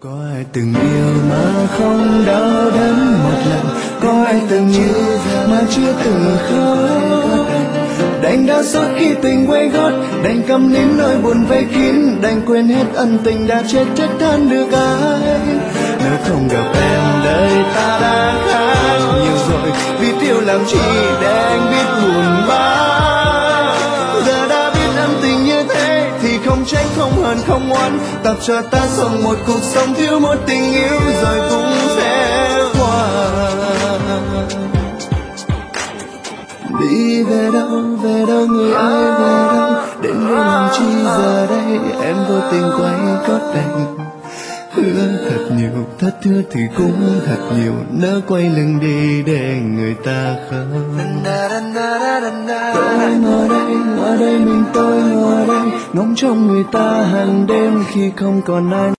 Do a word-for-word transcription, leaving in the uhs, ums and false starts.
Có ai từng yêu mà không đau đớn một lần, có ai từng yêu mà chưa từng khóc, đành đau xót khi tình quay gót, đành câm nín nỗi buồn vây kín, đành quên hết ân tình đã chết trách than được ai. Nếu không gặp em đời ta đã khác nhiều rồi, vì yêu làm chi để anh biết buồn bã. Giờ đã biết ân tình như thế thì không trách, không hờn, không oán, tập cho ta sống một cuộc sống thiếu một tình yêu rồi cũng sẽ qua. Đi về đâu, về đâu người ơi, về đâu, đến với làm chi giờ đây, em vô tình quay gót đành. Hứa thật nhiều, thất hứa thì cũng thật nhiều, nỡ quay lưng đi để người ta khóc. Tôi ngồi đây, ở đây mình tôi ngồi đây, ngóng trông người ta hàng đêm khi không còn ai.